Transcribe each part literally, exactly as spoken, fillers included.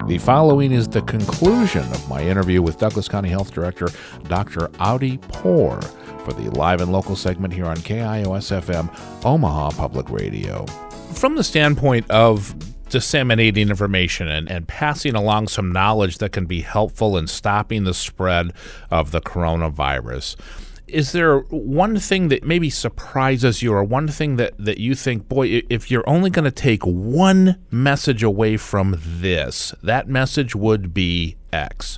The following is the conclusion of my interview with Douglas County Health Director Doctor Audie Poore for the Live and Local segment here on K I O S F M, Omaha Public Radio. From the standpoint of disseminating information and, and passing along some knowledge that can be helpful in stopping the spread of the coronavirus, is there one thing that maybe surprises you, or one thing that, that you think, boy, if you're only going to take one message away from this, that message would be X?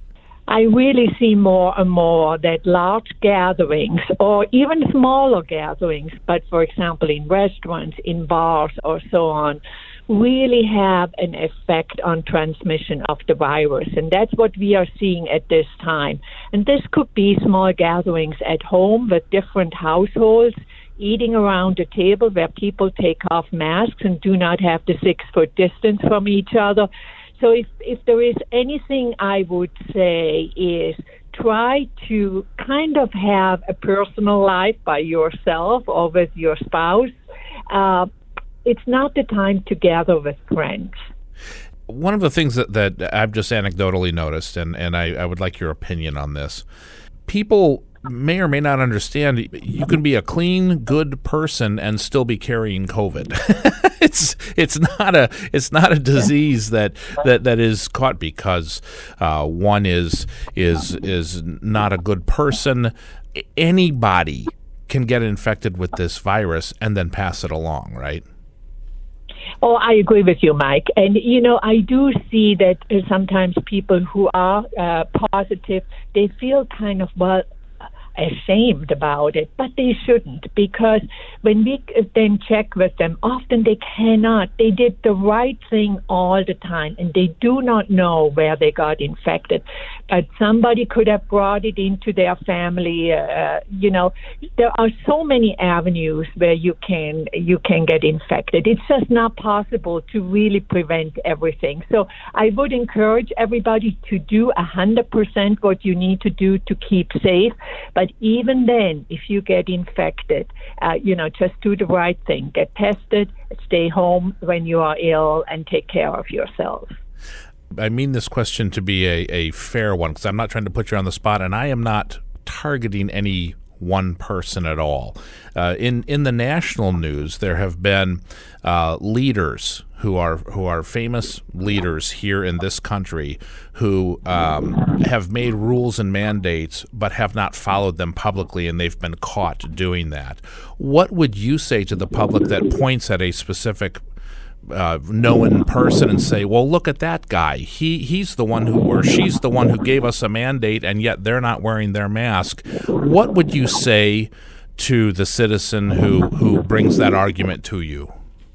I really see more and more that large gatherings, or even smaller gatherings, but for example in restaurants, in bars, or so on, really have an effect on transmission of the virus. And that's what we are seeing at this time. And this could be small gatherings at home with different households, eating around the table where people take off masks and do not have the six-foot distance from each other. So if, if there is anything I would say is try to kind of have a personal life by yourself or with your spouse. Uh, It's not the time to gather with friends. One of the things that, that I've just anecdotally noticed, and, and I, I would like your opinion on this, people may or may not understand you can be a clean, good person and still be carrying COVID. it's it's not a it's not a disease that, that, that is caught because uh, one is is is not a good person. Anybody can get infected with this virus and then pass it along, right? Oh, I agree with you, Mike. And, you know, I do see that uh, sometimes people who are uh, positive, they feel kind of, well, ashamed about it, but they shouldn't, because when we then check with them, often they cannot. They did the right thing all the time, and they do not know where they got infected. But somebody could have brought it into their family. Uh, you know, there are so many avenues where you can you can get infected. It's just not possible to really prevent everything. So I would encourage everybody to do one hundred percent what you need to do to keep safe. But even then, if you get infected, uh, you know, just do the right thing. Get tested, stay home when you are ill, and take care of yourself. I mean this question to be a, a fair one, because I'm not trying to put you on the spot, and I am not targeting any one person at all. Uh, in in the national news, there have been uh, leaders who are who are famous leaders here in this country who um, have made rules and mandates but have not followed them publicly, and they've been caught doing that. What would you say to the public that points at a specific Uh, known person and say, well, look at that guy. He he's the one who, or she's the one who gave us a mandate, and yet they're not wearing their mask. What would you say to the citizen who, who brings that argument to you?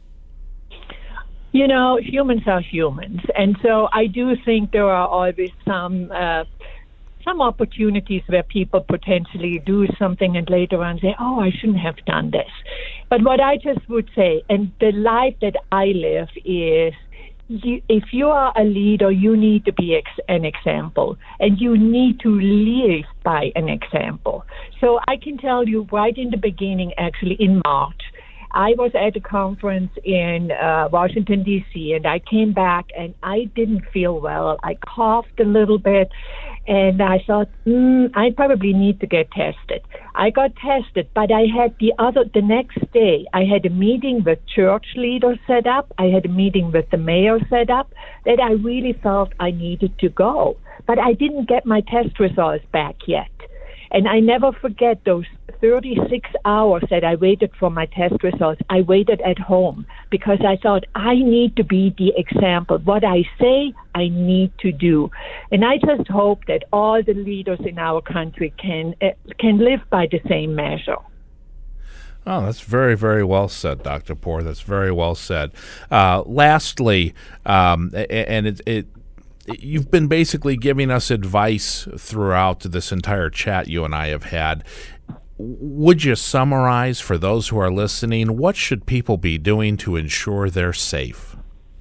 You know, humans are humans. And so I do think there are always some uh, some opportunities where people potentially do something and later on say, oh, I shouldn't have done this. But what I just would say, and the life that I live is, you, if you are a leader, you need to be ex- an example, and you need to live by an example. So I can tell you right in the beginning, actually in March, I was at a conference in uh, Washington, D C, and I came back and I didn't feel well. I coughed a little bit, and I thought, mm, I probably need to get tested. I got tested, but I had the other, the next day, I had a meeting with church leaders set up. I had a meeting with the mayor set up that I really felt I needed to go. But I didn't get my test results back yet. And I never forget those thirty-six hours that I waited for my test results. I waited at home because I thought I need to be the example. What I say, I need to do. And I just hope that all the leaders in our country can uh, can live by the same measure. Oh, that's very, very well said, Doctor Poore. That's very well said. Uh, lastly, um, and it, it you've been basically giving us advice throughout this entire chat you and I have had. Would you summarize for those who are listening, what should people be doing to ensure they're safe?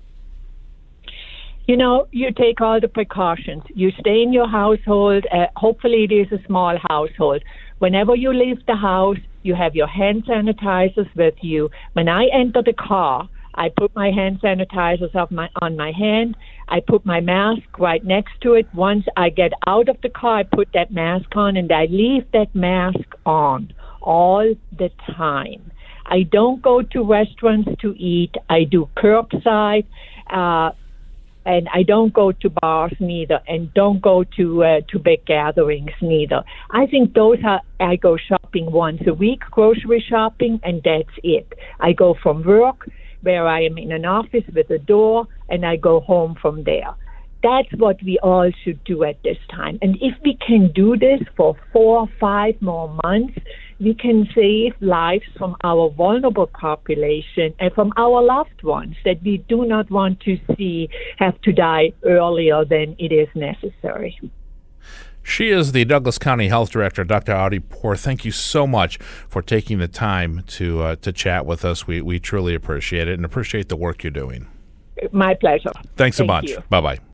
You know, you take all the precautions. You stay in your household. Uh, hopefully it is a small household. Whenever you leave the house, you have your hand sanitizers with you. When I enter the car, I put my hand sanitizers on my, on my hand. I put my mask right next to it. Once I get out of the car, I put that mask on, and I leave that mask on all the time. I don't go to restaurants to eat. I do curbside, uh, and I don't go to bars neither, and don't go to uh, to big gatherings neither. I think those are, I go shopping once a week, grocery shopping, and that's it. I go from work, where I am in an office with a door, and I go home from there. That's what we all should do at this time. And if we can do this for four or five more months, we can save lives from our vulnerable population and from our loved ones that we do not want to see have to die earlier than it is necessary. She is the Douglas County Health Director, Doctor Audie Poor. Thank you so much for taking the time to uh, to chat with us. We we truly appreciate it and appreciate the work you're doing. My pleasure. Thanks Thank a bunch. you. Bye-bye.